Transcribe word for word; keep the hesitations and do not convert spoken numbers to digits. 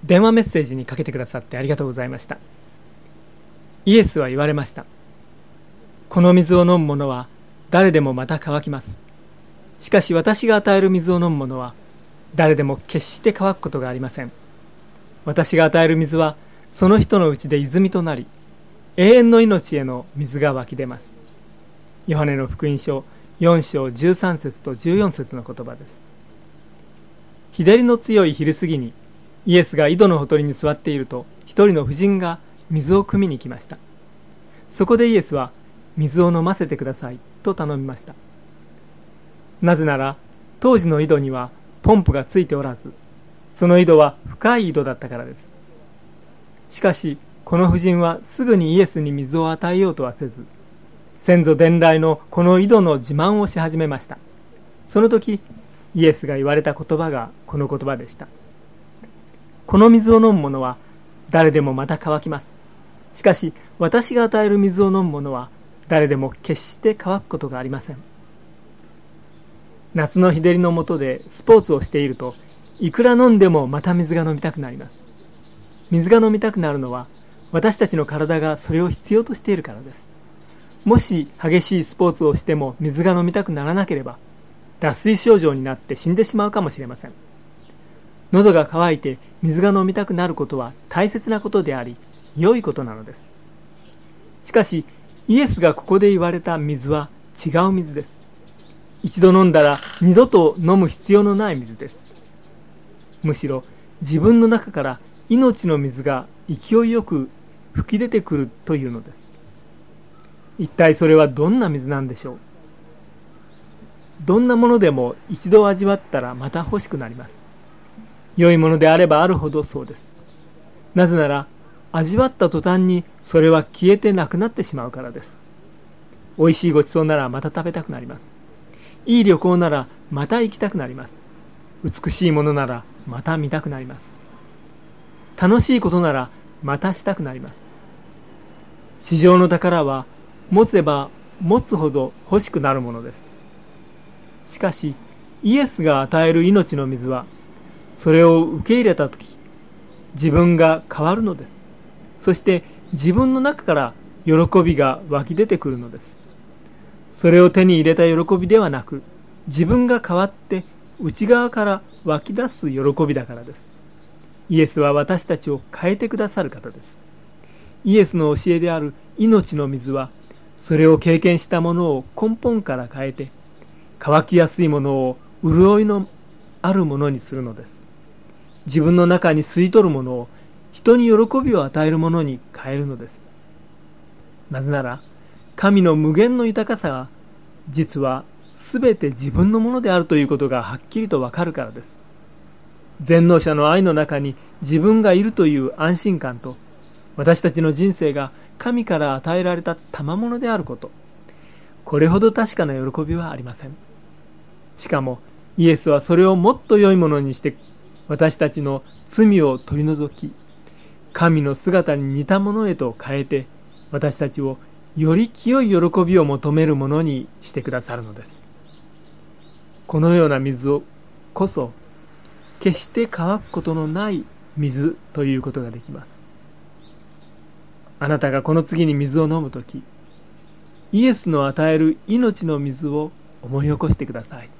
電話メッセージにかけてくださってありがとうございました。イエスは言われました。この水を飲む者は誰でもまた乾きます。しかし私が与える水を飲む者は誰でも決して乾くことがありません。私が与える水はその人のうちで泉となり、永遠の命への水が湧き出ます。ヨハネの福音書よん章じゅうさん節とじゅうよん節の言葉です。日照りの強い昼過ぎにイエスが井戸のほとりに座っていると、一人の婦人が水を汲みに来ました。そこでイエスは水を飲ませてくださいと頼みました。なぜなら当時の井戸にはポンプがついておらず、その井戸は深い井戸だったからです。しかしこの婦人はすぐにイエスに水を与えようとはせず、先祖伝来のこの井戸の自慢をし始めました。その時イエスが言われた言葉がこの言葉でした。この水を飲む者は誰でもまた乾きます。しかし私が与える水を飲む者は誰でも決して乾くことがありません。夏の日照りの下でスポーツをしていると、いくら飲んでもまた水が飲みたくなります。水が飲みたくなるのは私たちの体がそれを必要としているからです。もし激しいスポーツをしても水が飲みたくならなければ、脱水症状になって死んでしまうかもしれません。喉が渇いて水が飲みたくなることは大切なことであり、良いことなのです。しかしイエスがここで言われた水は違う水です。一度飲んだら二度と飲む必要のない水です。むしろ自分の中から命の水が勢いよく噴き出てくるというのです。一体それはどんな水なんでしょう。どんなものでも一度味わったらまた欲しくなります。良いものであればあるほどそうです。なぜなら味わった途端にそれは消えてなくなってしまうからです。おいしいごちそうならまた食べたくなります。いい旅行ならまた行きたくなります。美しいものならまた見たくなります。楽しいことならまたしたくなります。地上の宝は持てば持つほど欲しくなるものです。しかしイエスが与える命の水は、それを受け入れたとき、自分が変わるのです。そして自分の中から喜びが湧き出てくるのです。それを手に入れた喜びではなく、自分が変わって内側から湧き出す喜びだからです。イエスは私たちを変えてくださる方です。イエスの教えである命の水は、それを経験したものを根本から変えて、乾きやすいものを潤いのあるものにするのです。自分の中に吸い取るものを人に喜びを与えるものに変えるのです。なぜなら神の無限の豊かさが実はすべて自分のものであるということがはっきりとわかるからです。全能者の愛の中に自分がいるという安心感と、私たちの人生が神から与えられた賜物であること、これほど確かな喜びはありません。しかもイエスはそれをもっと良いものにして私たちの罪を取り除き、神の姿に似たものへと変えて、私たちをより清い喜びを求めるものにしてくださるのです。このような水をこそ決して乾くことのない水ということができます。あなたがこの次に水を飲むとき、イエスの与える命の水を思い起こしてください。